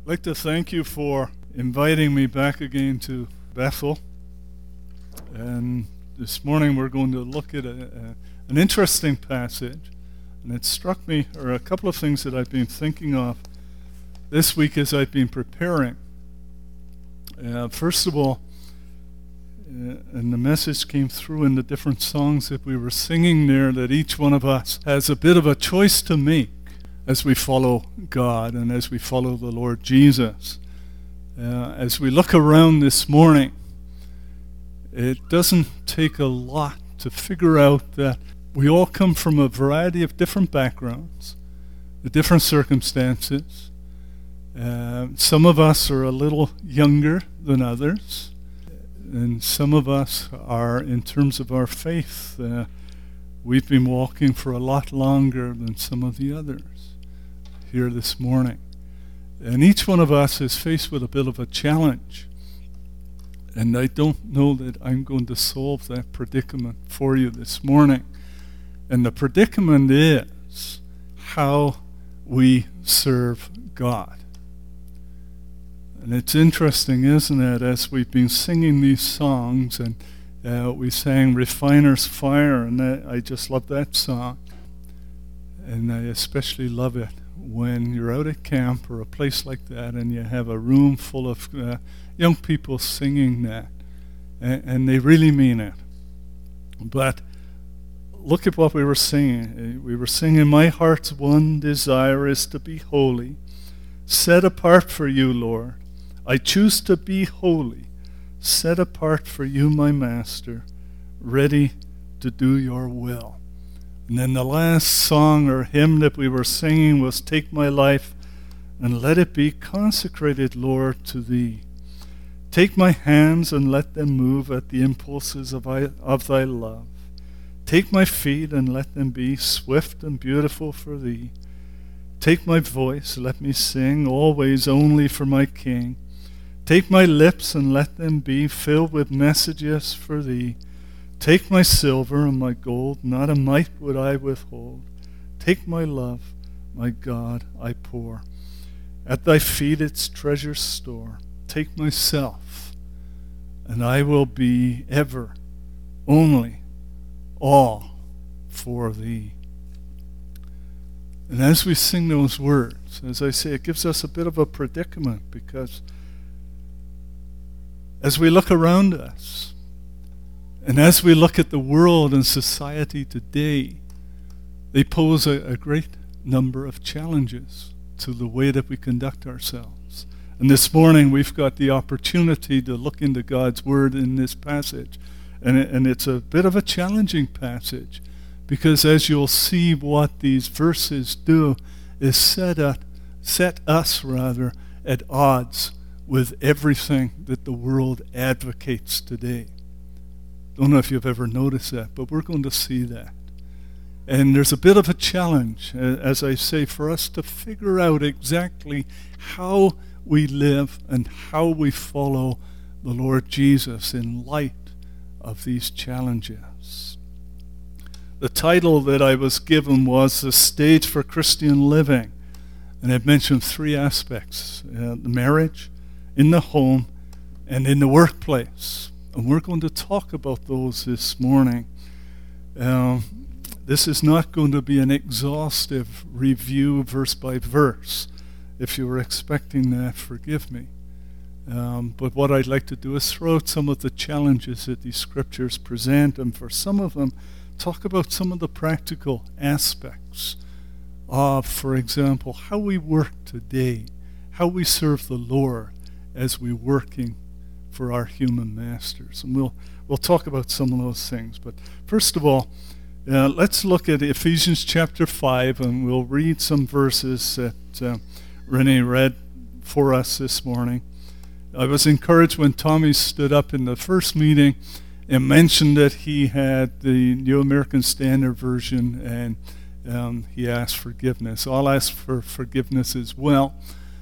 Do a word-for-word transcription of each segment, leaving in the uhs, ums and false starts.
I'd like to thank you for inviting me back again to Bethel. And this morning we're going to look at a, a, an interesting passage. And it struck me, or a couple of things that I've been thinking of this week as I've been preparing. Uh, first of all, uh, and the message came through in the different songs that we were singing there, that each one of us has a bit of a choice to make as we follow God and as we follow the Lord Jesus. Uh, as we look around this morning, it doesn't take a lot to figure out that we all come from a variety of different backgrounds, the different circumstances. Uh, some of us are a little younger than others, and some of us are, in terms of our faith, uh, we've been walking for a lot longer than some of the others here this morning. And each one of us is faced with a bit of a challenge. And I don't know that I'm going to solve that predicament for you this morning. And the predicament is how we serve God. And it's interesting, isn't it, as we've been singing these songs, and uh, we sang Refiner's Fire, and I, I just love that song. And I especially love it when you're out at camp or a place like that and you have a room full of uh, young people singing that, and, and they really mean it. But look at what we were singing. We were singing, my heart's one desire is to be holy, set apart for you, Lord. I choose to be holy, set apart for you, my Master, ready to do your will. And then the last song or hymn that we were singing was, take my life and let it be consecrated, Lord, to thee. Take my hands and let them move at the impulses of, I, of thy love. Take my feet and let them be swift and beautiful for thee. Take my voice, let me sing always only for my King. Take my lips and let them be filled with messages for thee. Take my silver and my gold, not a mite would I withhold. Take my love, my God, I pour. At thy feet its treasures store. Take myself, and I will be ever, only, all for thee. And as we sing those words, as I say, it gives us a bit of a predicament, because as we look around us, and as we look at the world and society today, they pose a, a great number of challenges to the way that we conduct ourselves. And this morning we've got the opportunity to look into God's Word in this passage. And, it, and it's a bit of a challenging passage, because as you'll see, what these verses do is set, at, set us rather at odds with everything that the world advocates today. Don't know if you've ever noticed that, but we're going to see that. And there's a bit of a challenge, as I say, for us to figure out exactly how we live and how we follow the Lord Jesus in light of these challenges. The title that I was given was The Stage for Christian Living. And it mentioned three aspects: uh, the marriage, in the home, and in the workplace. And we're going to talk about those this morning. Um, this is not going to be an exhaustive review verse by verse. If you were expecting that, forgive me. Um, but what I'd like to do is throw out some of the challenges that these scriptures present, and for some of them, talk about some of the practical aspects of, for example, how we work today, how we serve the Lord as we're working for our human masters. And we'll we'll talk about some of those things. But first of all, uh, let's look at Ephesians chapter five, and we'll read some verses that uh, Renee read for us this morning. I was encouraged when Tommy stood up in the first meeting and mentioned that he had the New American Standard Version, and um, he asked forgiveness. I'll ask for forgiveness as well.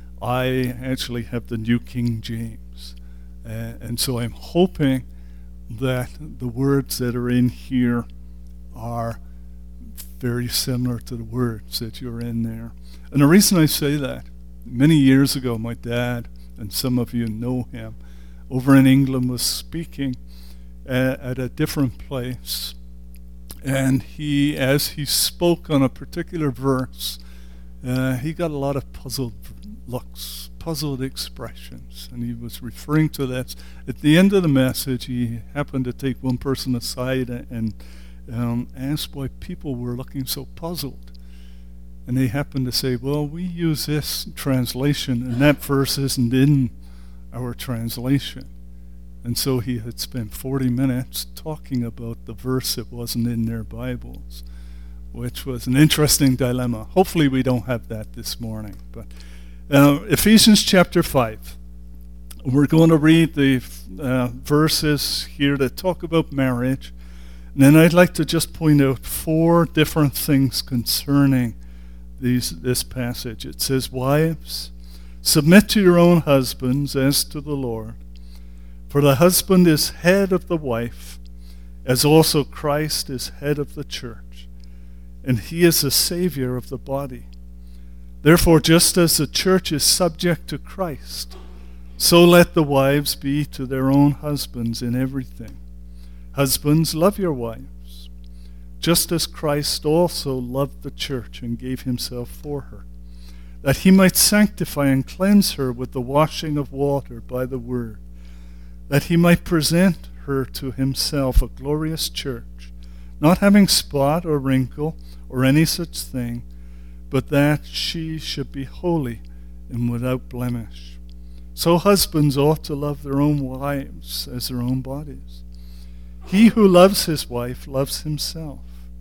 I actually have the New King James. Uh, and so I'm hoping that the words that are in here are very similar to the words that you're in there. And the reason I say that many years ago, my dad, and some of you know him, over in England was speaking uh, at a different place. And he, as he spoke on a particular verse, uh, he got a lot of puzzled looks, puzzled expressions, and he was referring to that. At the end of the message, he happened to take one person aside and um, asked why people were looking so puzzled. And they happened to say, well, we use this translation, and that verse isn't in our translation. And so he had spent forty minutes talking about the verse that wasn't in their Bibles, which was an interesting dilemma. Hopefully we don't have that this morning. But uh, Ephesians chapter five. We're going to read the uh, verses here that talk about marriage. And then I'd like to just point out four different things concerning these this passage. It says, wives, submit to your own husbands as to the Lord. For the husband is head of the wife, as also Christ is head of the church, and he is the Savior of the body. Therefore, just as the church is subject to Christ, so let the wives be to their own husbands in everything. Husbands, love your wives, just as Christ also loved the church and gave himself for her, that he might sanctify and cleanse her with the washing of water by the word, that he might present her to himself a glorious church, not having spot or wrinkle or any such thing, but that she should be holy and without blemish. So husbands ought to love their own wives as their own bodies. He who loves his wife loves himself.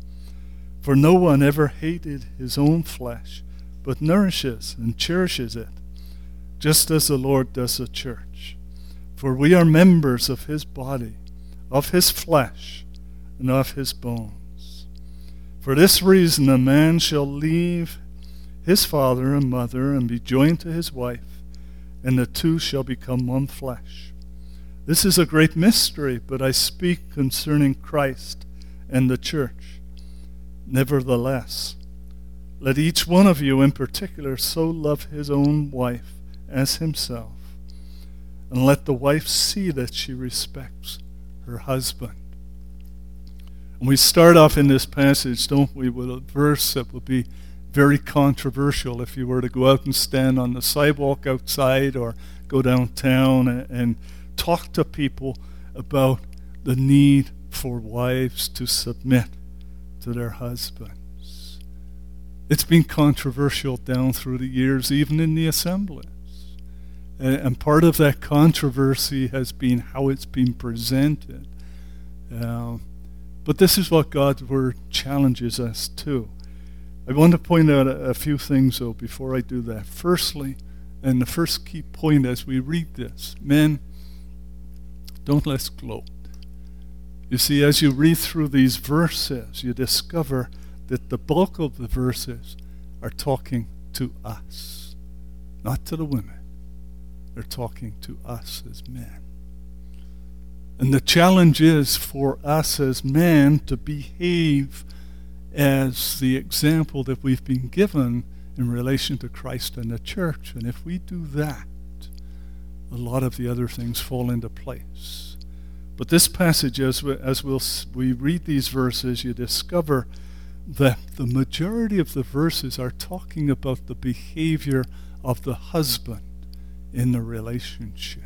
For no one ever hated his own flesh, but nourishes and cherishes it, just as the Lord does the church. For we are members of his body, of his flesh, and of his bones. For this reason a man shall leave his father and mother and be joined to his wife, and the two shall become one flesh. This is a great mystery, but I speak concerning Christ and the church. Nevertheless, let each one of you in particular so love his own wife as himself, and let the wife see that she respects her husband. And we start off in this passage, don't we, with a verse that would be very controversial if you were to go out and stand on the sidewalk outside or go downtown and, and talk to people about the need for wives to submit to their husbands. It's been controversial down through the years, even in the assemblies. And part of that controversy has been how it's been presented. Uh, but this is what God's Word challenges us to. I want to point out a, a few things, though, before I do that. Firstly, and the first key point as we read this, men, don't let's gloat. You see, as you read through these verses, you discover that the bulk of the verses are talking to us, not to the women. They're talking to us as men. And the challenge is for us as men to behave as the example that we've been given in relation to Christ and the church. And if we do that, a lot of the other things fall into place. But this passage, as we, as we'll, we read these verses, you discover that the majority of the verses are talking about the behavior of the husband in the relationship.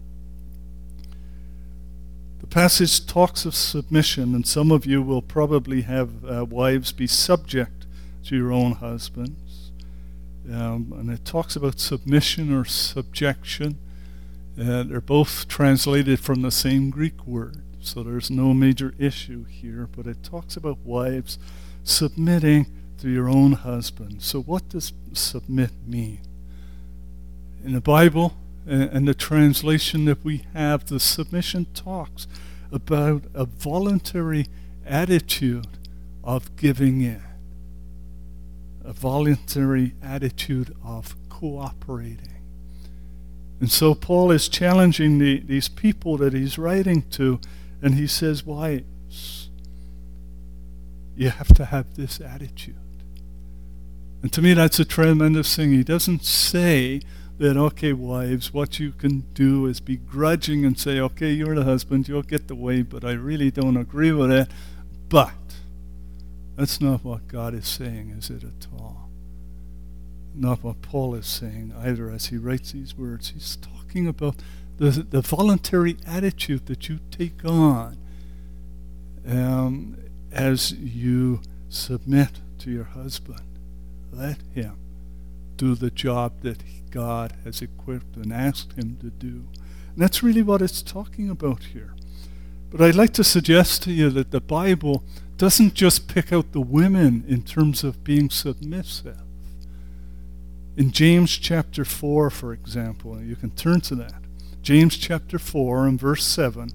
The passage talks of submission, and some of you will probably have uh, wives be subject to your own husbands. Um, and it talks about submission or subjection. Uh, they're both translated from the same Greek word, so there's no major issue here, but it talks about wives submitting to your own husband. So what does submit mean? In the Bible and the translation that we have, the submission talks about a voluntary attitude of giving in, a voluntary attitude of cooperating. And so Paul is challenging the, these people that he's writing to, and he says, wives, you have to have this attitude. And to me, that's a tremendous thing. He doesn't say that, okay, wives, what you can do is be grudging and say, okay, you're the husband, you'll get the way, but I really don't agree with it. But that's not what God is saying, is it at all? Not what Paul is saying either as he writes these words. He's talking about the, the voluntary attitude that you take on um, as you submit to your husband. Let him do the job that God has equipped and asked him to do. And that's really what it's talking about here. But I'd like to suggest to you that the Bible doesn't just pick out the women in terms of being submissive. In James chapter four, for example, you can turn to that. James chapter four and verse seven.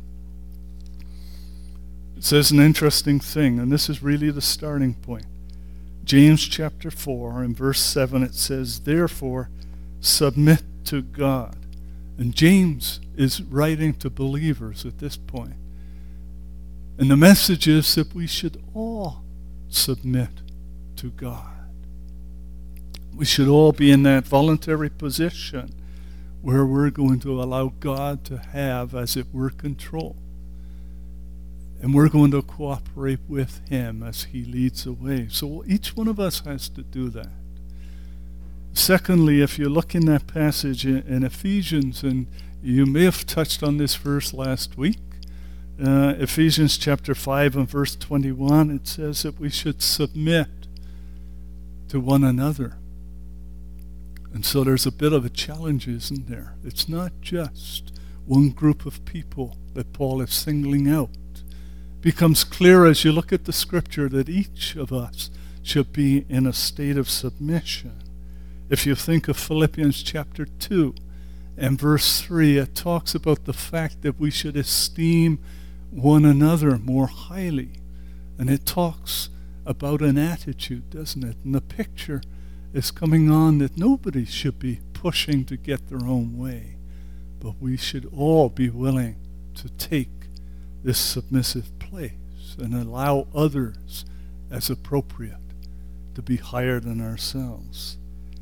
It says an interesting thing, and this is really the starting point. James chapter four and verse seven, it says, therefore, submit to God. And James is writing to believers at this point. And the message is that we should all submit to God. We should all be in that voluntary position where we're going to allow God to have, as it were, control. And we're going to cooperate with him as he leads the way. So each one of us has to do that. Secondly, if you look in that passage in, in Ephesians, and you may have touched on this verse last week, uh, Ephesians chapter five and verse twenty-one, it says that we should submit to one another. And so there's a bit of a challenge, isn't there? It's not just one group of people that Paul is singling out. It becomes clear as you look at the scripture that each of us should be in a state of submission. If you think of Philippians chapter two and verse three, it talks about the fact that we should esteem one another more highly. And it talks about an attitude, doesn't it? And the picture is coming on that nobody should be pushing to get their own way, but we should all be willing to take this submissive place and allow others as appropriate to be higher than ourselves.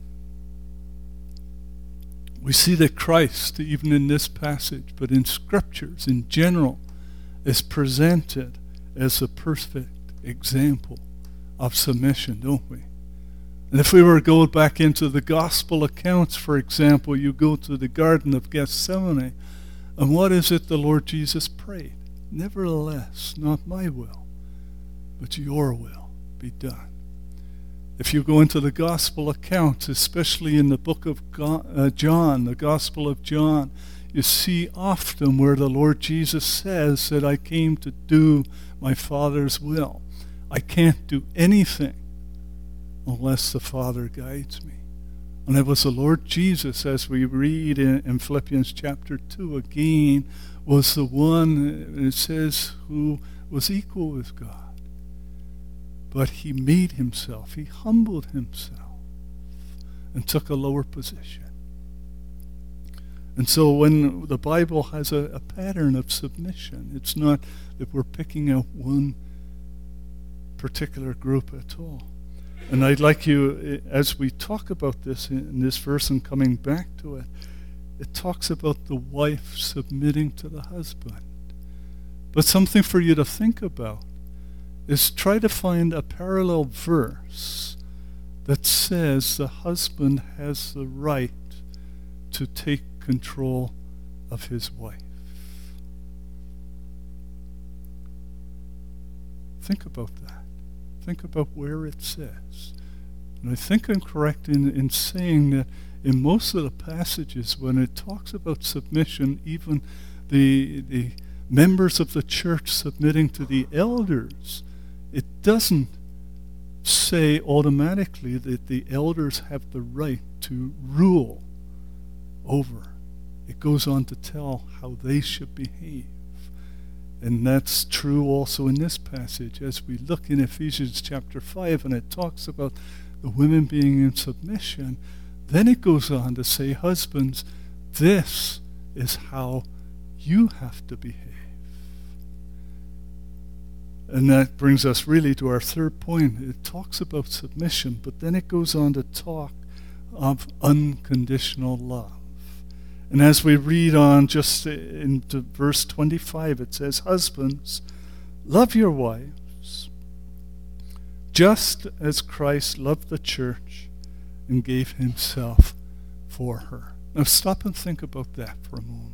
We see that Christ, even in this passage, but in scriptures in general, is presented as a perfect example of submission, don't we? And if we were to go back into the gospel accounts, for example, you go to the Garden of Gethsemane, and what is it the Lord Jesus prayed? Nevertheless, not my will, but your will be done. If you go into the gospel accounts, especially in the book of God, uh, John, the Gospel of John, you see often where the Lord Jesus says that I came to do my Father's will. I can't do anything unless the Father guides me. And it was the Lord Jesus, as we read in, in Philippians chapter two again, was the one, it says, who was equal with God. But he made himself, he humbled himself, and took a lower position. And so when the Bible has a, a pattern of submission, it's not that we're picking out one particular group at all. And I'd like you, as we talk about this in this verse and coming back to it, it talks about the wife submitting to the husband. But something for you to think about is try to find a parallel verse that says the husband has the right to take control of his wife. Think about that. Think about where it says. And I think I'm correct in, in saying that in most of the passages when it talks about submission, even the, the members of the church submitting to the elders, it doesn't say automatically that the elders have the right to rule over. It goes on to tell how they should behave. And that's true also in this passage as we look in Ephesians chapter five and it talks about the women being in submission. Then it goes on to say, husbands, this is how you have to behave. And that brings us really to our third point. It talks about submission, but then it goes on to talk of unconditional love. And as we read on just into verse twenty-five, it says, "Husbands, love your wives, just as Christ loved the church and gave himself for her." Now stop and think about that for a moment.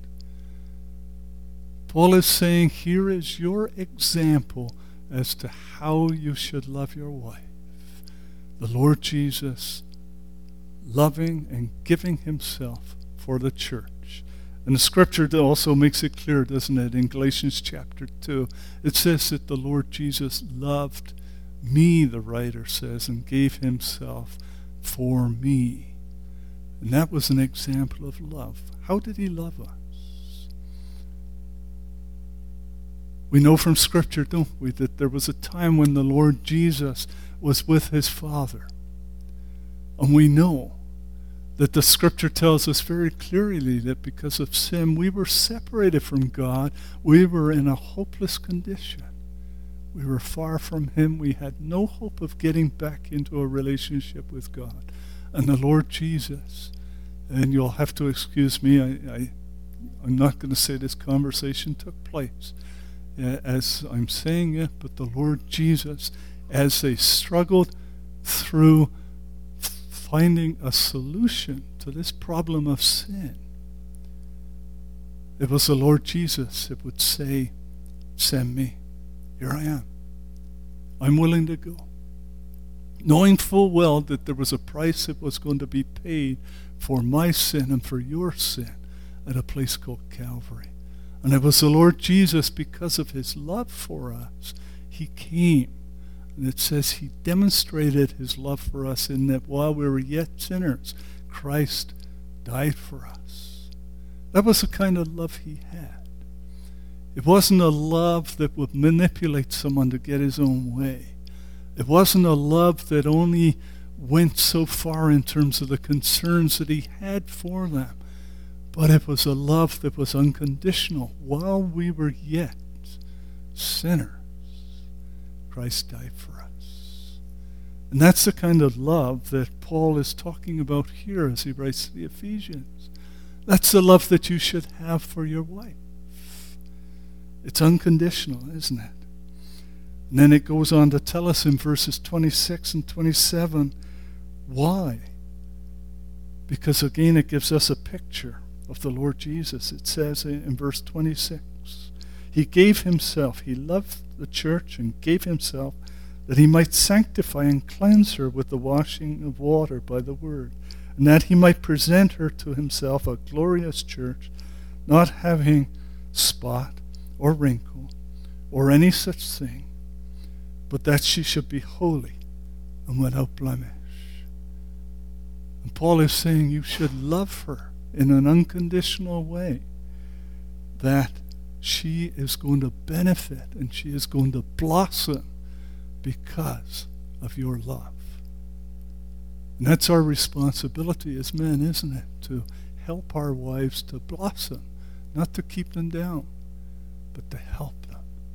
Paul is saying, here is your example as to how you should love your wife. The Lord Jesus loving and giving himself for the church. And the scripture also makes it clear, doesn't it? In Galatians chapter two, it says that the Lord Jesus loved me, the writer says, and gave himself for me. And that was an example of love. How did he love us? We know from scripture, don't we, that there was a time when the Lord Jesus was with his Father. And we know that the scripture tells us very clearly that because of sin, we were separated from God. We were in a hopeless condition. We were far from him. We had no hope of getting back into a relationship with God. And the Lord Jesus, and you'll have to excuse me, I, I, I'm not going to say this conversation took place uh, as I'm saying it, but the Lord Jesus, as they struggled through finding a solution to this problem of sin, it was the Lord Jesus that would say, "Send me. Here I am. I'm willing to go." Knowing full well that there was a price that was going to be paid for my sin and for your sin at a place called Calvary. And it was the Lord Jesus, because of his love for us, he came. And it says he demonstrated his love for us in that while we were yet sinners, Christ died for us. That was the kind of love he had. It wasn't a love that would manipulate someone to get his own way. It wasn't a love that only went so far in terms of the concerns that he had for them. But it was a love that was unconditional. While we were yet sinners, Christ died for us. And that's the kind of love that Paul is talking about here as he writes to the Ephesians. That's the love that you should have for your wife. It's unconditional, isn't it? And then it goes on to tell us in verses twenty-six and twenty-seven why. Because again, it gives us a picture of the Lord Jesus. It says in verse twenty-six, he gave himself, he loved the church and gave himself that he might sanctify and cleanse her with the washing of water by the word, and that he might present her to himself a glorious church, not having spot or wrinkle or any such thing, but that she should be holy and without blemish. And Paul is saying you should love her in an unconditional way, that she is going to benefit and she is going to blossom because of your love. And that's our responsibility as men, isn't it? To help our wives to blossom, not to keep them down, but to help them.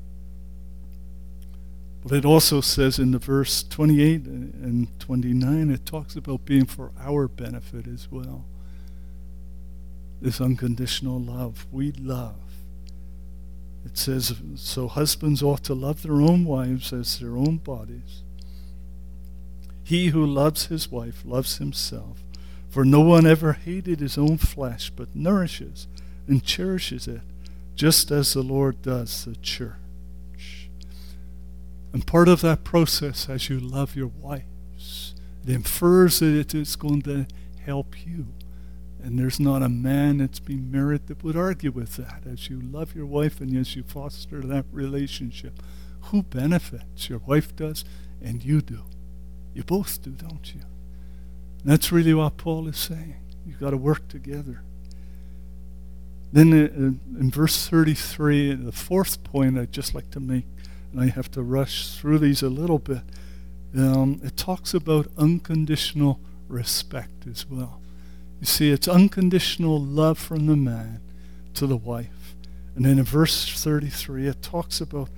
But it also says in the verse twenty-eight and twenty-nine, it talks about being for our benefit as well. This unconditional love. We love. It says, so husbands ought to love their own wives as their own bodies. He who loves his wife loves himself. For no one ever hated his own flesh, but nourishes and cherishes it, just as the Lord does the church. And part of that process, as you love your wives, it infers that it is going to help you. And there's not a man that's been married that would argue with that. As you love your wife and as you foster that relationship, who benefits? Your wife does, and you do. You both do, don't you? And that's really what Paul is saying. You've got to work together. Then in verse thirty-three, the fourth point I'd just like to make, and I have to rush through these a little bit, um, it talks about unconditional respect as well. You see, it's unconditional love from the man to the wife. And then in verse thirty-three, it talks about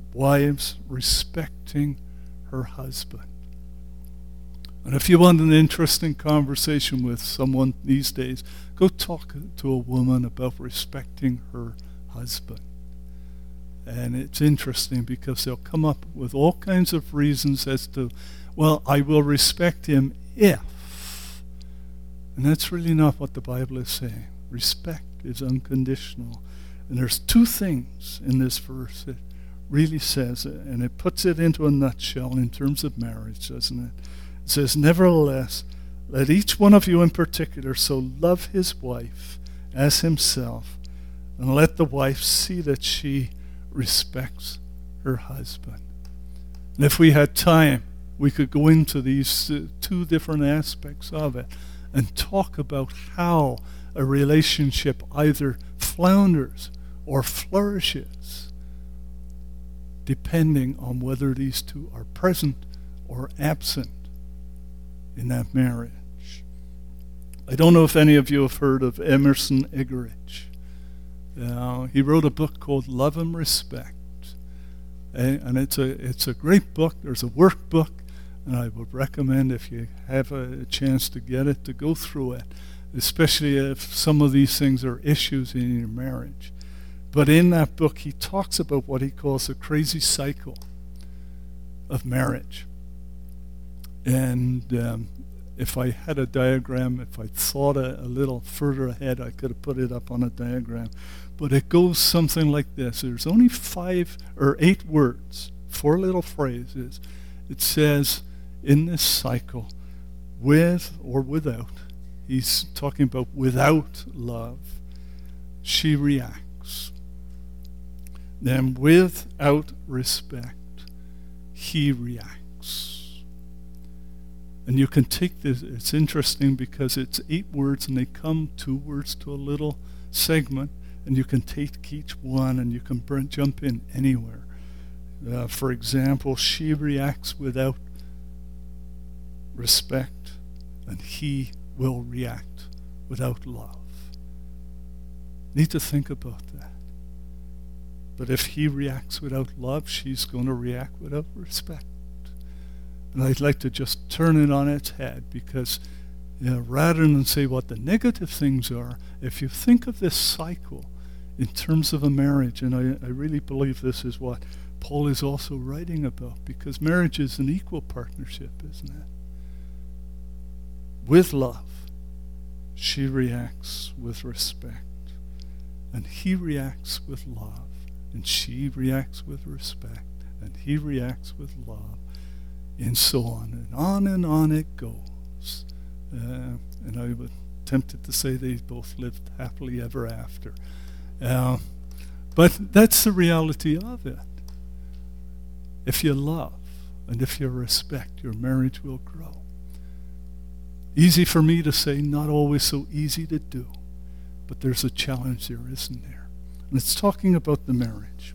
wives respecting her husband. And if you want an interesting conversation with someone these days, go talk to a woman about respecting her husband. And it's interesting because they'll come up with all kinds of reasons as to, well, I will respect him if. And that's really not what the Bible is saying. Respect is unconditional. And there's two things in this verse that really says it, and it puts it into a nutshell in terms of marriage, doesn't it? It says, nevertheless, let each one of you in particular so love his wife as himself, and let the wife see that she respects her husband. And if we had time, we could go into these uh, two different aspects of it and talk about how a relationship either flounders or flourishes depending on whether these two are present or absent in that marriage. I don't know if any of you have heard of Emerson Eggerichs. Uh, he wrote a book called Love and Respect, and, and it's a it's a great book. There's a workbook, and I would recommend, if you have a, a chance to get it, to go through it, especially if some of these things are issues in your marriage. But in that book, he talks about what he calls the crazy cycle of marriage. And um, if I had a diagram, if I thought a, a little further ahead, I could have put it up on a diagram. But it goes something like this. There's only five or eight words, four little phrases. It says in this cycle, with or without, he's talking about without love, she reacts. Then without respect, he reacts. And you can take this, it's interesting because it's eight words and they come two words to a little segment, and you can take each one and you can burn, jump in anywhere. Uh, for example, she reacts without respect, and he will react without love. Need to think about that. But if he reacts without love, she's going to react without respect. And I'd like to just turn it on its head, because you know, rather than say what the negative things are, if you think of this cycle in terms of a marriage, and I, I really believe this is what Paul is also writing about, because marriage is an equal partnership, isn't it? With love, she reacts with respect, and he reacts with love, and she reacts with respect, and he reacts with love, and so on, and on and on it goes. Uh, and I was tempted to say they both lived happily ever after. Uh, but that's the reality of it. If you love and if you respect, your marriage will grow. Easy for me to say, not always so easy to do. But there's a challenge there, isn't there? And it's talking about the marriage.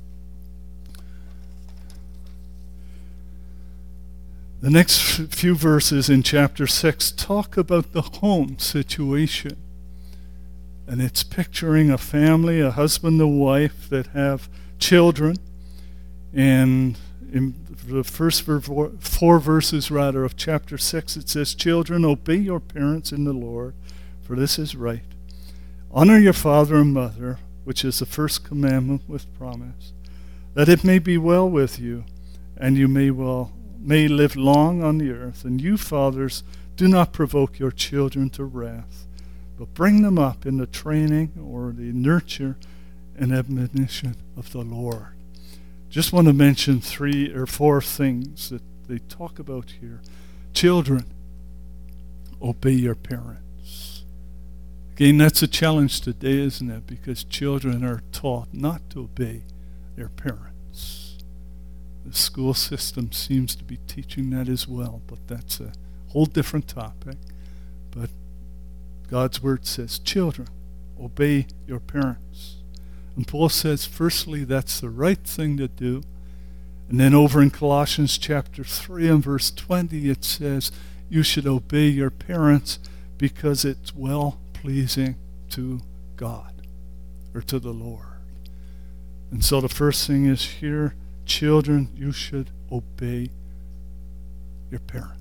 The next few verses in chapter six talk about the home situation. And it's picturing a family, a husband and wife that have children. And in the first four verses, rather, of chapter six, it says, "Children, obey your parents in the Lord, for this is right. Honor your father and mother, which is the first commandment with promise, that it may be well with you, and you may well may live long on the earth. And you, fathers, do not provoke your children to wrath, but bring them up in the training or the nurture and admonition of the Lord." Just want to mention three or four things that they talk about here. Children, obey your parents. Again, that's a challenge today, isn't it? Because children are taught not to obey their parents. The school system seems to be teaching that as well, but that's a whole different topic. But God's word says, children, obey your parents. And Paul says, firstly, that's the right thing to do. And then over in Colossians chapter three and verse twenty, it says, you should obey your parents because it's well-pleasing to God, or to the Lord. And so the first thing is here, children, you should obey your parents.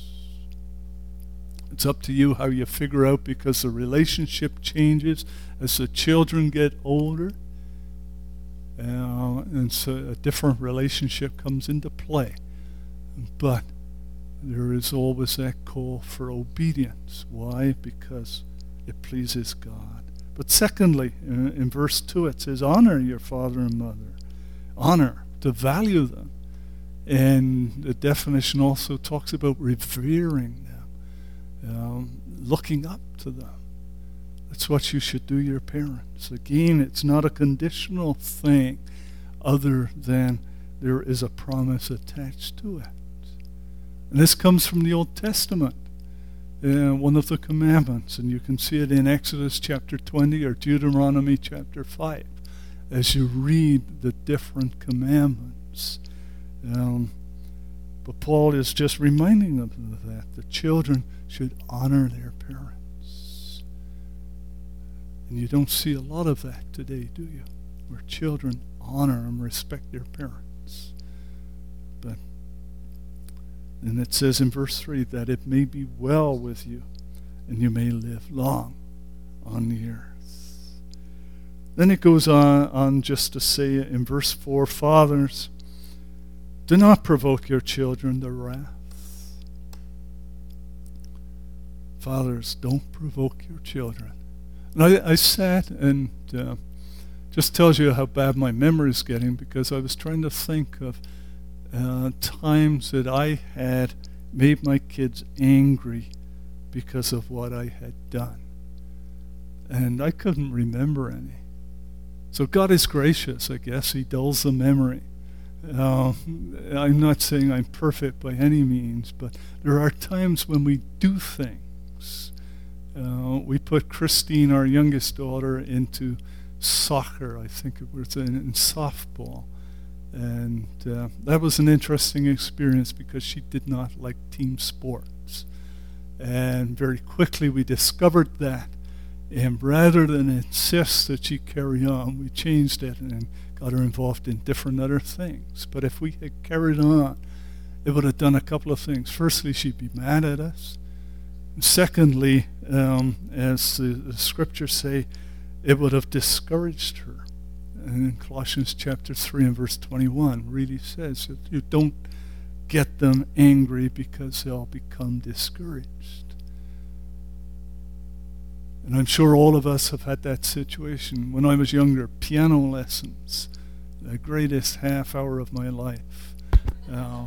It's up to you how you figure out, because the relationship changes as the children get older. Uh, and so a different relationship comes into play. But there is always that call for obedience. Why? Because it pleases God. But secondly, in, in verse two, it says, honor your father and mother. Honor, to value them. And the definition also talks about revering them, um, looking up to them. That's what you should do your parents. Again, it's not a conditional thing other than there is a promise attached to it. And this comes from the Old Testament, uh, one of the commandments, and you can see it in Exodus chapter twenty or Deuteronomy chapter five as you read the different commandments. Um, but Paul is just reminding them of that. The children should honor their parents. And you don't see a lot of that today, do you? Where children honor and respect their parents. But and it says in verse three that it may be well with you and you may live long on the earth. Then it goes on, on just to say in verse four, fathers, do not provoke your children to wrath. Fathers, don't provoke your children. And I, I sat and uh, just tells you how bad my memory is getting, because I was trying to think of uh, times that I had made my kids angry because of what I had done. And I couldn't remember any. So God is gracious, I guess. He dulls the memory. Uh, I'm not saying I'm perfect by any means, but there are times when we do things. Uh, we put Christine, our youngest daughter, into soccer, I think it was in, in softball. And uh, that was an interesting experience because she did not like team sports. And very quickly we discovered that. And rather than insist that she carry on, we changed it and got her involved in different other things. But if we had carried on, it would have done a couple of things. Firstly, she'd be mad at us. And secondly, um, as the, the scriptures say, it would have discouraged her. And in Colossians chapter three and verse twenty-one really says that you don't get them angry because they'll become discouraged. And I'm sure all of us have had that situation. When I was younger, piano lessons, the greatest half hour of my life. Uh,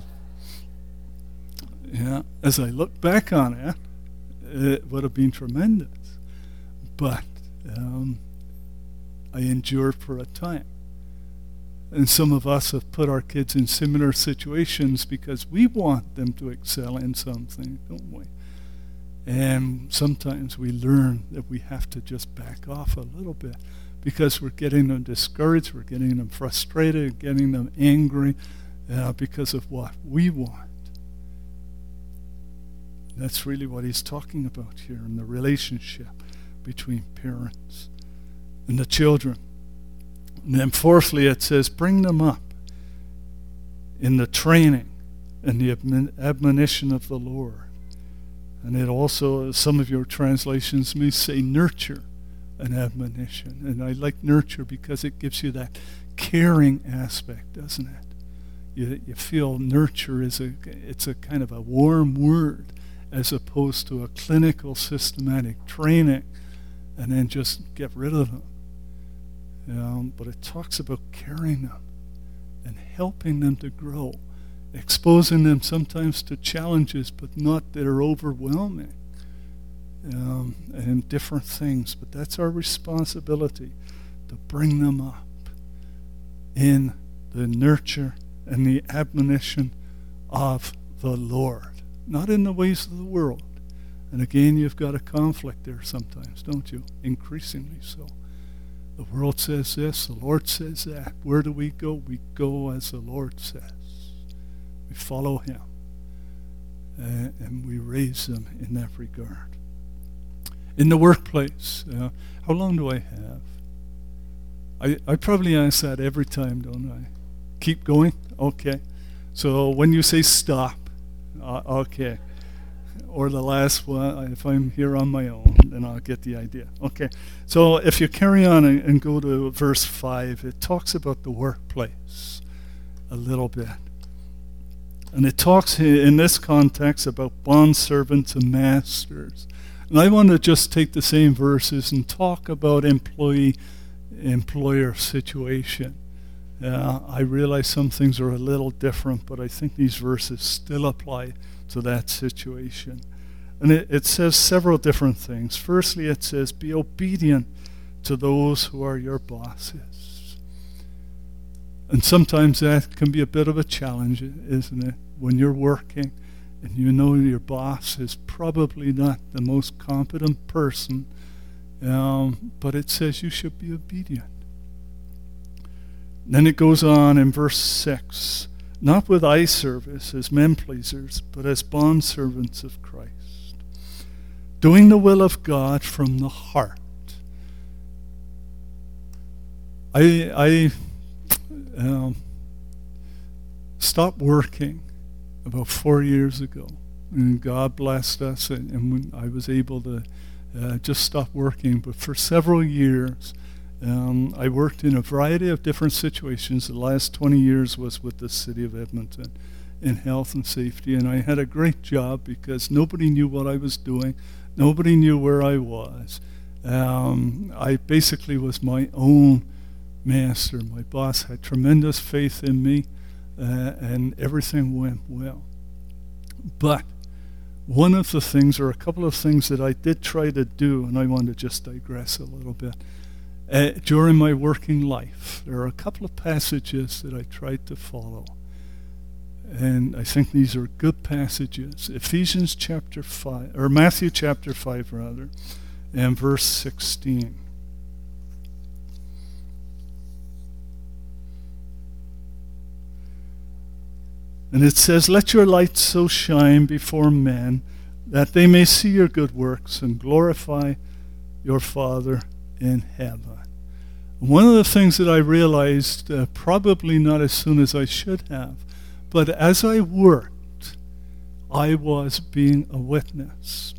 yeah, as I look back on it, it would have been tremendous. But um, I endured for a time. And some of us have put our kids in similar situations because we want them to excel in something, don't we? And sometimes we learn that we have to just back off a little bit because we're getting them discouraged, we're getting them frustrated, getting them angry uh, because of what we want. That's really what he's talking about here in the relationship between parents and the children. And then fourthly, it says, bring them up in the training and the admonition of the Lord. And it also, some of your translations may say nurture and admonition. And I like nurture because it gives you that caring aspect, doesn't it? You, you feel nurture is a, it's a kind of a warm word as opposed to a clinical systematic training and then just get rid of them. Um, but it talks about caring them and helping them to grow, exposing them sometimes to challenges, but not that are overwhelming, um, and different things. But that's our responsibility, to bring them up in the nurture and the admonition of the Lord, not in the ways of the world. And again, you've got a conflict there sometimes, don't you? Increasingly so. The world says this, the Lord says that. Where do we go? We go as the Lord says. We follow him. Uh, and we raise them in that regard. In the workplace, uh, how long do I have? I, I probably ask that every time, don't I? keep going? Okay. So when you say stop, uh, okay. Or the last one, if I'm here on my own, then I'll get the idea. Okay. So if you carry on and, and go to verse five, it talks about the workplace a little bit. And it talks in this context about bondservants and masters. And I want to just take the same verses and talk about employee-employer situation. Uh, I realize some things are a little different, but I think these verses still apply to that situation. And it, it says several different things. Firstly, it says, be obedient to those who are your bosses. And sometimes that can be a bit of a challenge, isn't it? When you're working and you know your boss is probably not the most competent person, um, but it says you should be obedient. Then it goes on in verse six, not with eye service as men pleasers, but as bondservants of Christ, doing the will of God from the heart. I I um, stopped working about four years ago, and God blessed us, and, and when I was able to uh, just stop working. But for several years, um, I worked in a variety of different situations. The last twenty years was with the city of Edmonton in health and safety, and I had a great job because nobody knew what I was doing. Nobody knew where I was. Um, I basically was my own master. My boss had tremendous faith in me. Uh, and everything went well. But one of the things, or a couple of things that I did try to do, and I want to just digress a little bit, uh, during my working life, there are a couple of passages that I tried to follow. And I think these are good passages. Ephesians chapter five, or Matthew chapter five rather, and verse sixteen. And it says, let your light so shine before men that they may see your good works and glorify your Father in heaven. One of the things that I realized, uh, probably not as soon as I should have, but as I worked, I was being a witness.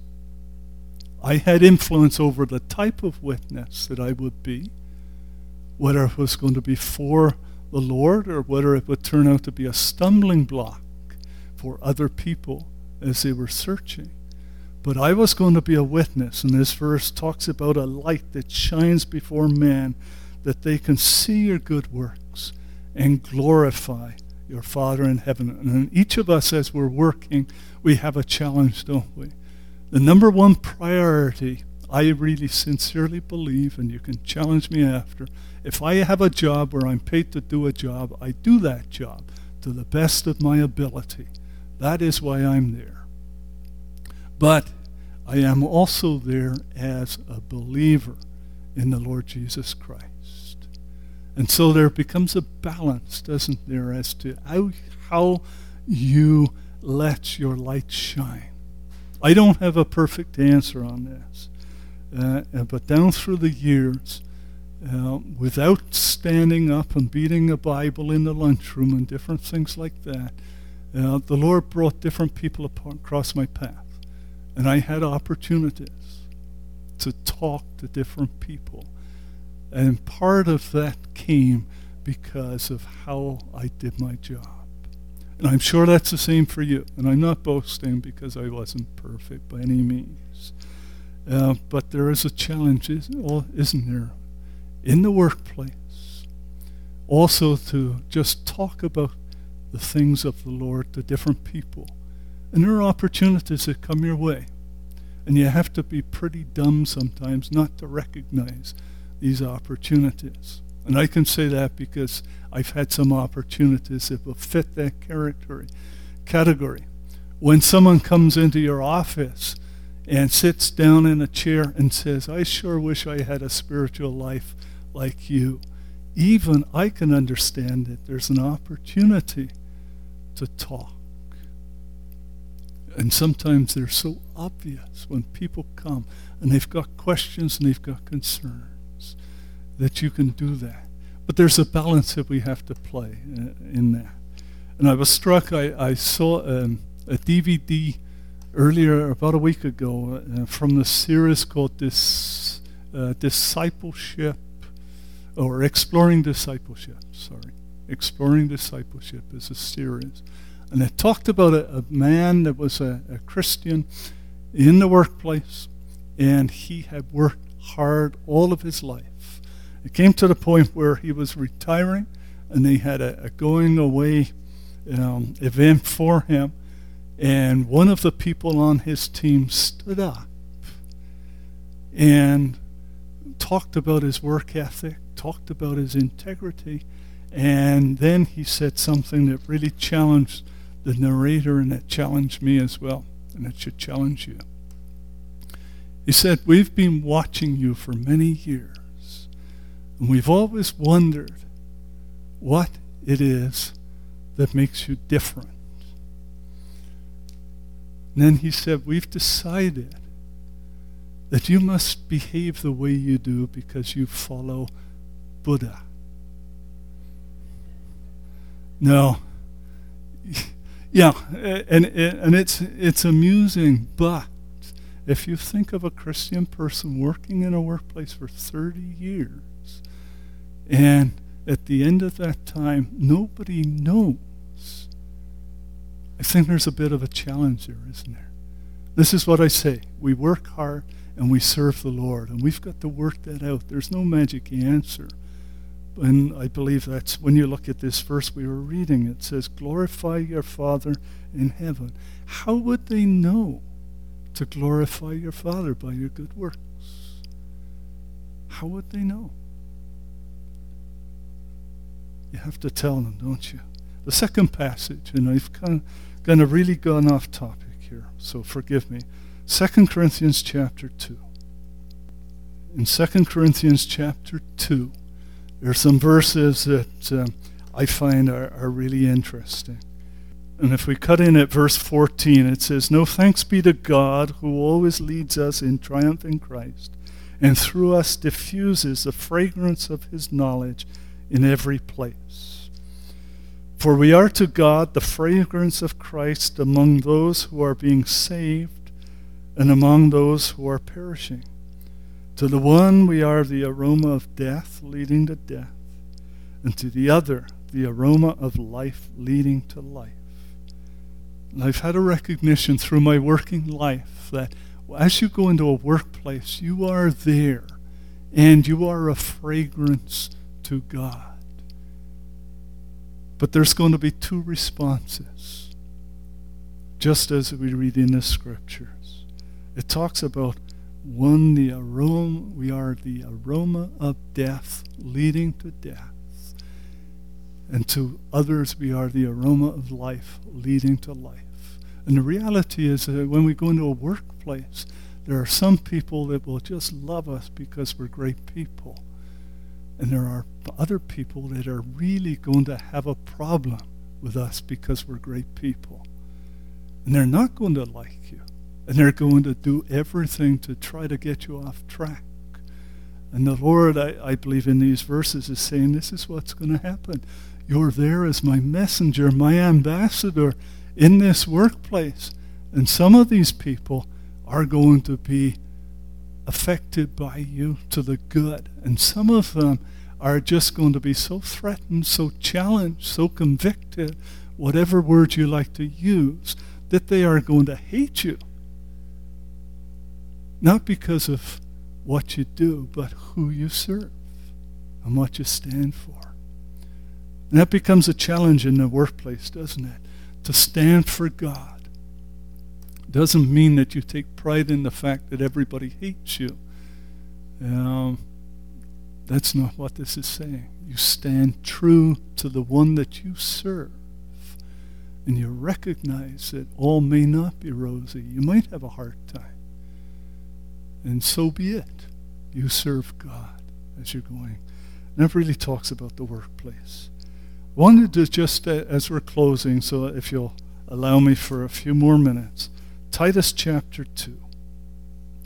I had influence over the type of witness that I would be, whether it was going to be for the Lord, or whether it would turn out to be a stumbling block for other people as they were searching. But I was going to be a witness, and this verse talks about a light that shines before men, that they can see your good works and glorify your Father in heaven. And each of us, as we're working, we have a challenge, don't we? The number one priority, I really sincerely believe, and you can challenge me after, if I have a job where I'm paid to do a job, I do that job to the best of my ability. That is why I'm there. But I am also there as a believer in the Lord Jesus Christ. And so there becomes a balance, doesn't there, as to how, how you let your light shine. I don't have a perfect answer on this. Uh, but down through the years, Uh, without standing up and beating a Bible in the lunchroom and different things like that, uh, the Lord brought different people upon, across my path. And I had opportunities to talk to different people. And part of that came because of how I did my job. And I'm sure that's the same for you. And I'm not boasting because I wasn't perfect by any means. Uh, but there is a challenge, isn't there? In the workplace, also to just talk about the things of the Lord to different people. And there are opportunities that come your way. And you have to be pretty dumb sometimes not to recognize these opportunities. And I can say that because I've had some opportunities that will fit that character category. When someone comes into your office and sits down in a chair and says, I sure wish I had a spiritual life like you, even I can understand that there's an opportunity to talk. And sometimes they're so obvious when people come and they've got questions and they've got concerns that you can do that. But there's a balance that we have to play uh, in that. And I was struck, I, I saw um, a D V D earlier, about a week ago, uh, from the series called Dis, uh, Discipleship, or Exploring Discipleship, sorry. Exploring Discipleship is a series. And it talked about a, a man that was a, a Christian in the workplace, and he had worked hard all of his life. It came to the point where he was retiring, and they had a, a going away um, event for him, and one of the people on his team stood up and talked about his work ethic, talked about his integrity, and then he said something that really challenged the narrator, and it challenged me as well, and it should challenge you. He said, "We've been watching you for many years, and we've always wondered what it is that makes you different." And then he said, "We've decided that you must behave the way you do because you follow Buddha." No. Yeah, and and it's it's amusing, but if you think of a Christian person working in a workplace for thirty years, and at the end of that time, nobody knows, I think there's a bit of a challenge there, isn't there? This is what I say. We work hard and we serve the Lord, and we've got to work that out. There's no magic answer. And I believe that's when you look at this verse we were reading, it says, "Glorify your Father in heaven." How would they know to glorify your Father? By your good works. How would they know? You have to tell them, don't you? The second passage, and I've kind of, kind of really gone off topic here, so forgive me. Second Corinthians chapter two. In Second Corinthians chapter two, there are some verses that um, I find are, are really interesting. And if we cut in at verse fourteen, it says, "No thanks be to God who always leads us in triumph in Christ, and through us diffuses the fragrance of his knowledge in every place. For we are to God the fragrance of Christ among those who are being saved and among those who are perishing. To the one we are the aroma of death leading to death, and to the other the aroma of life leading to life." And I've had a recognition through my working life that as you go into a workplace, you are there, and you are a fragrance to God. But there's going to be two responses, just as we read in the scriptures. It talks about one, the aroma, we are the aroma of death leading to death. And to others, we are the aroma of life leading to life. And the reality is that when we go into a workplace, there are some people that will just love us because we're great people. And there are other people that are really going to have a problem with us because we're great people. And they're not going to like you. And they're going to do everything to try to get you off track. And the Lord, I, I believe in these verses, is saying this is what's going to happen. You're there as my messenger, my ambassador in this workplace. And some of these people are going to be affected by you to the good. And some of them are just going to be so threatened, so challenged, so convicted, whatever word you like to use, that they are going to hate you. Not because of what you do, but who you serve and what you stand for. And that becomes a challenge in the workplace, doesn't it? To stand for God. Doesn't mean that you take pride in the fact that everybody hates you. Um, that's not what this is saying. You stand true to the one that you serve. And you recognize that all may not be rosy. You might have a hard time. And so be it. You serve God as you're going. And that really talks about the workplace. I wanted to just, uh, as we're closing, so if you'll allow me for a few more minutes, Titus chapter two.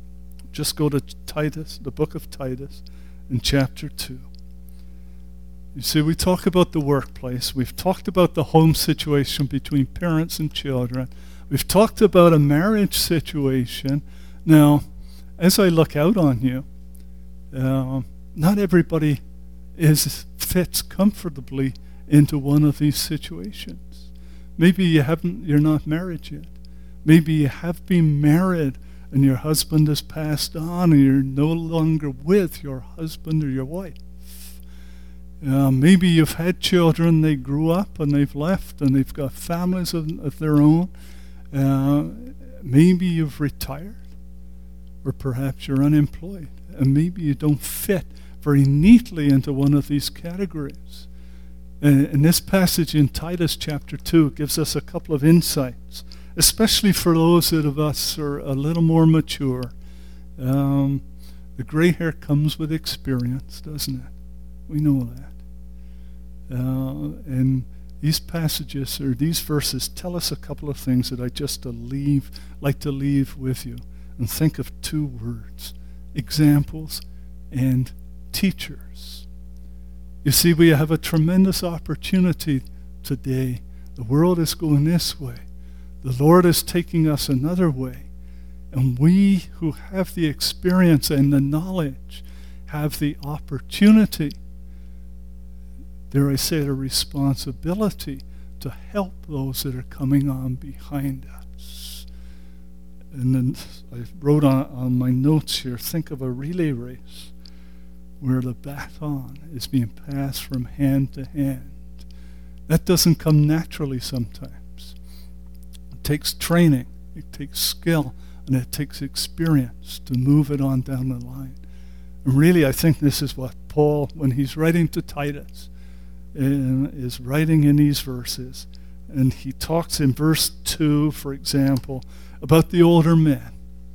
Just go to Titus, the book of Titus, in chapter two. You see, we talk about the workplace. We've talked about the home situation between parents and children. We've talked about a marriage situation. Now, as I look out on you, uh, not everybody is fits comfortably into one of these situations. Maybe you haven't, you're not married yet. Maybe you have been married and your husband has passed on and you're no longer with your husband or your wife. Uh, maybe you've had children, they grew up and they've left and they've got families of, of their own. Uh, maybe you've retired, or perhaps you're unemployed, and maybe you don't fit very neatly into one of these categories. And, and this passage in Titus chapter two gives us a couple of insights, especially for those of us who are a little more mature. Um, the gray hair comes with experience, doesn't it? We know that. Uh, and these passages, or these verses, tell us a couple of things that I just to leave, like to leave with you. And think of two words: examples and teachers. You see, we have a tremendous opportunity today. The world is going this way. The Lord is taking us another way. And we who have the experience and the knowledge have the opportunity, dare I say, the responsibility to help those that are coming on behind us. And then I wrote on, on my notes here, think of a relay race where the baton is being passed from hand to hand. That doesn't come naturally sometimes. It takes training, it takes skill, and it takes experience to move it on down the line. And really, I think this is what Paul, when he's writing to Titus, uh, is writing in these verses. And he talks in verse two, for example, about the older men.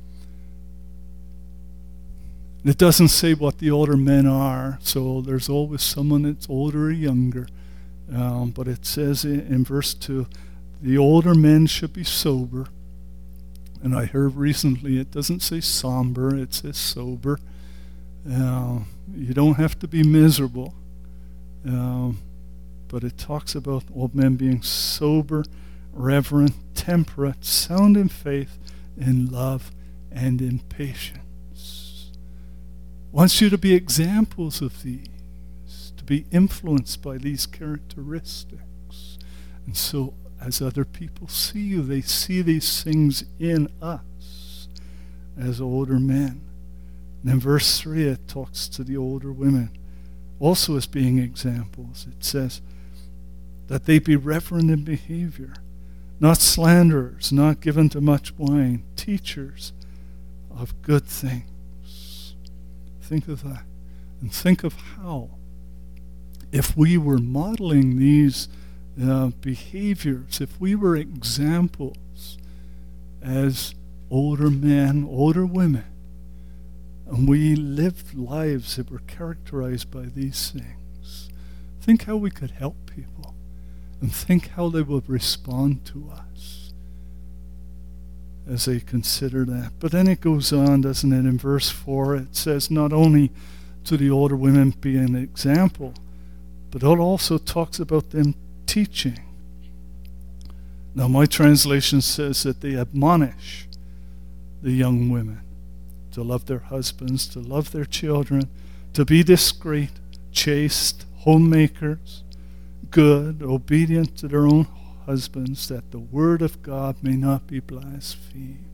It doesn't say what the older men are, so there's always someone that's older or younger. Um, but it says in, in verse two, the older men should be sober. And I heard recently it doesn't say somber, it says sober. Uh, you don't have to be miserable. Um, but it talks about old men being sober, reverent, temperate, sound in faith, in love, and in patience. Wants you to be examples of these, to be influenced by these characteristics. And so as other people see you, they see these things in us as older men. And in verse three, it talks to the older women, also as being examples. It says that they be reverent in behavior, not slanderers, not given to much wine, teachers of good things. Think of that. And think of how, if we were modeling these uh, behaviors, if we were examples as older men, older women, and we lived lives that were characterized by these things, think how we could help people, and think how they would respond to us as they consider that. But then it goes on, doesn't it? In verse four, it says not only to the older women be an example, but it also talks about them teaching. Now my translation says that they admonish the young women to love their husbands, to love their children, to be discreet, chaste, homemakers, good, obedient to their own husbands, that the word of God may not be blasphemed.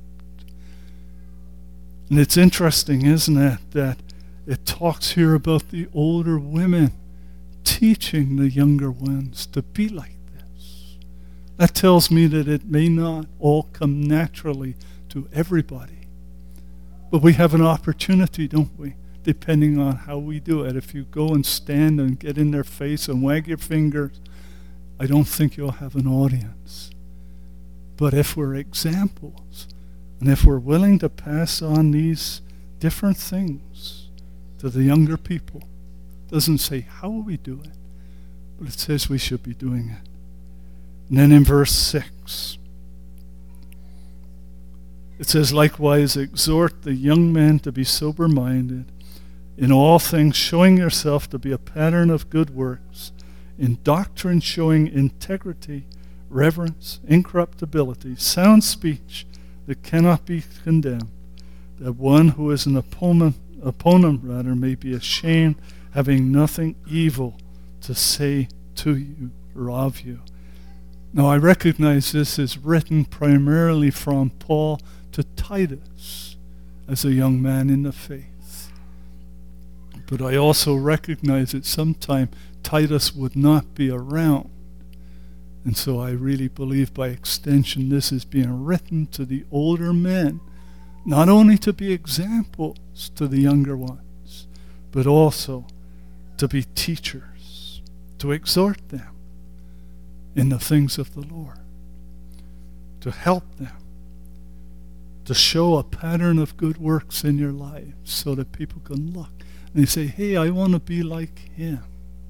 And it's interesting, isn't it, that it talks here about the older women teaching the younger ones to be like this. That tells me that it may not all come naturally to everybody, but we have an opportunity, don't we? Depending on how we do it. If you go and stand and get in their face and wag your fingers, I don't think you'll have an audience. But if we're examples, and if we're willing to pass on these different things to the younger people, it doesn't say how we do it, but it says we should be doing it. And then in verse six, it says, likewise, exhort the young men to be sober-minded, in all things showing yourself to be a pattern of good works, in doctrine showing integrity, reverence, incorruptibility, sound speech that cannot be condemned, that one who is an opponent, opponent rather, may be ashamed, having nothing evil to say to you or of you. Now I recognize this is written primarily from Paul to Titus as a young man in the faith. But I also recognize that sometime Titus would not be around. And so I really believe by extension this is being written to the older men, not only to be examples to the younger ones, but also to be teachers, to exhort them in the things of the Lord, to help them, to show a pattern of good works in your lives so that people can look and they say, hey, I want to be like him.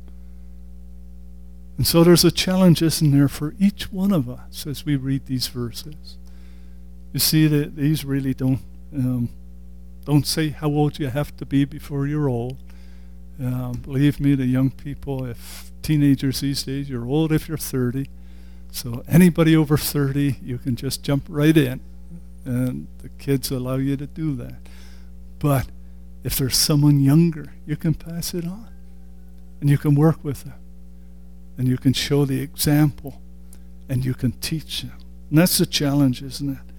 And so there's a challenge, isn't there, for each one of us as we read these verses. You see that these really don't um, don't say how old you have to be before you're old. Um, believe me, the young people, if teenagers these days, you're old if you're thirty. So anybody over thirty, you can just jump right in. And the kids allow you to do that. But if there's someone younger, you can pass it on. And you can work with them. And you can show the example. And you can teach them. And that's the challenge, isn't it?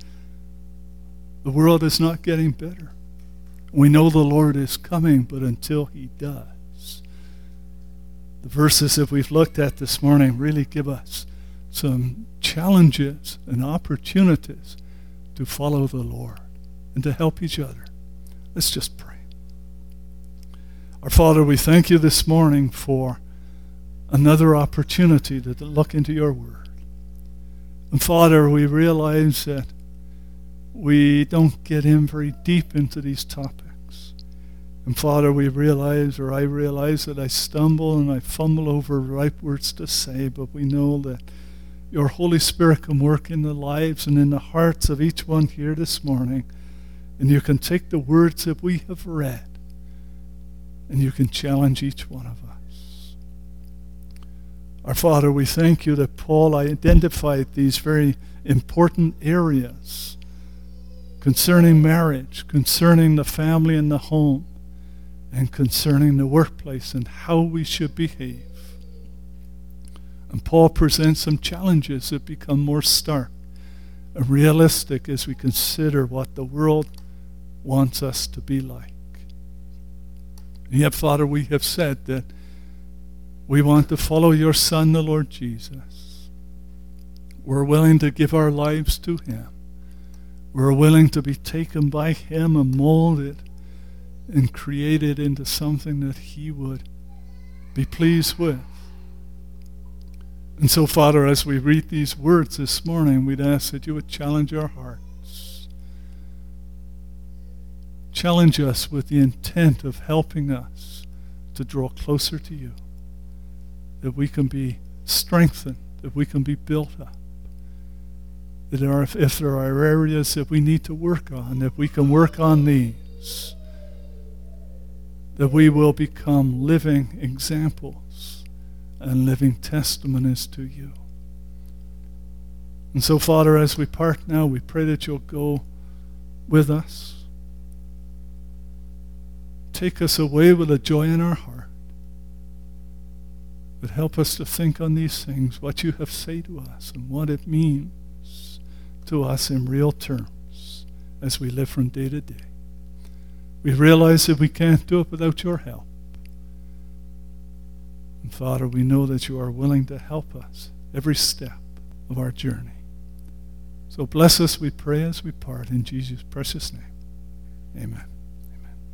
The world is not getting better. We know the Lord is coming, but until he does, the verses that we've looked at this morning really give us some challenges and opportunities to follow the Lord and to help each other. Let's just pray. Our Father, we thank you this morning for another opportunity to look into your word. And Father, we realize that we don't get in very deep into these topics. And Father, we realize, or I realize, that I stumble and I fumble over right words to say, but we know that your Holy Spirit can work in the lives and in the hearts of each one here this morning. And you can take the words that we have read and you can challenge each one of us. Our Father, we thank you that Paul identified these very important areas concerning marriage, concerning the family and the home, and concerning the workplace and how we should behave. And Paul presents some challenges that become more stark and realistic as we consider what the world wants us to be like. And yet, Father, we have said that we want to follow your Son, the Lord Jesus. We're willing to give our lives to him. We're willing to be taken by him and molded and created into something that he would be pleased with. And so, Father, as we read these words this morning, we'd ask that you would challenge our hearts. Challenge us with the intent of helping us to draw closer to you, that we can be strengthened, that we can be built up. That there are, if there are areas that we need to work on, that we can work on these. That we will become living examples and living testimonies to you. And so, Father, as we part now, we pray that you'll go with us. Take us away with a joy in our heart. But help us to think on these things, what you have said to us and what it means to us in real terms as we live from day to day. We realize that we can't do it without your help. And Father, we know that you are willing to help us every step of our journey. So bless us, we pray, as we part in Jesus' precious name. Amen.